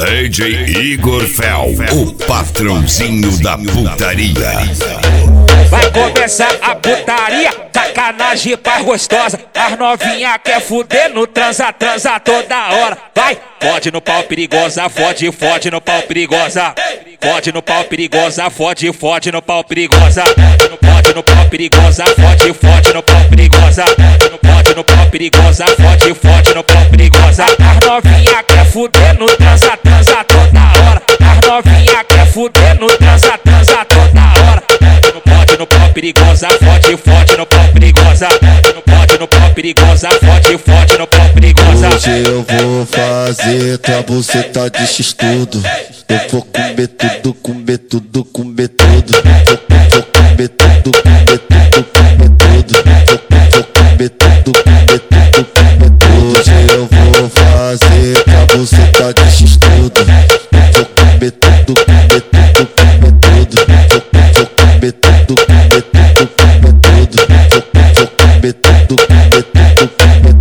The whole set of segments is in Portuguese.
DJ Igor Fel, o patrãozinho da putaria. Vai começar a putaria, sacanagem paz gostosa. As novinha quer fuder no transa, transa toda hora. Vai, fode no pau perigosa, fode, fode no pau perigosa. Fode no pau perigosa, fode, fode no pau perigosa. Fode no pau perigosa, fode, fode no pau perigosa. Fode no pau perigosa, fode, fode no pau perigosa. As novinha quer fuder no transa, transa toda hora. As novinha quer fuder no transa, transa toda hora. Fode no pau perigosa, fode, fode no pau perigosa. Fode no pau perigosa, fode, fode no pau perigosa. Hoje eu vou fazer tua buceta de x-tudo. Eu vou comer tudo, comer tudo, comer tudo. Vou comer tudo, comer tudo, comer tudo. Vou comer tudo, comer tudo, comer tudo. Hoje eu vou fazer tua buceta de x-tudo. Eu vou comer tudo, comer tudo, comer tudo. Vou comer tudo, comer tudo, comer tudo. Vou comer tudo, comer tudo, comer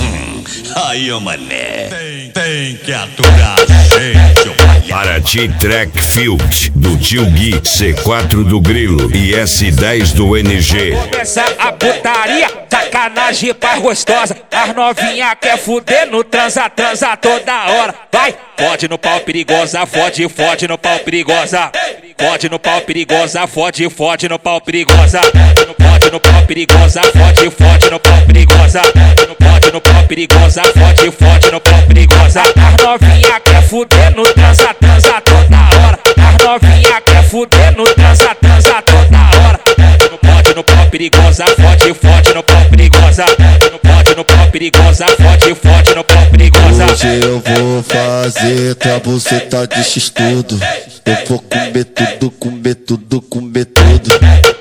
tudo. Aí, ô mané, tem que aturar, gente, ô palhaço. Paraty Track Field, do Tio Gui, C4 do Grilo e S10 do NG. Começa a putaria, sacanagem paz gostosa. As novinha quer fuder no transa, transa toda hora. Vai, fode no pau perigosa, fode, fode no pau perigosa. Fode no pau perigosa, fode, fode no pau perigosa. Fode no pau perigosa, fode, fode no pau perigosa. Fode no pau perigosa, fode, fode no pau perigosa. As novinha quer fuder no transa, transa toda hora. As novinha quer fuder no transa, transa toda hora. Fode no pau perigosa, fode, fode no pau perigosa. Fode no pau perigosa, fode, fode no pau perigosa. Hoje eu vou fazer tua buceta de x-tudo. Eu vou comer tudo, comer tudo, comer tudo.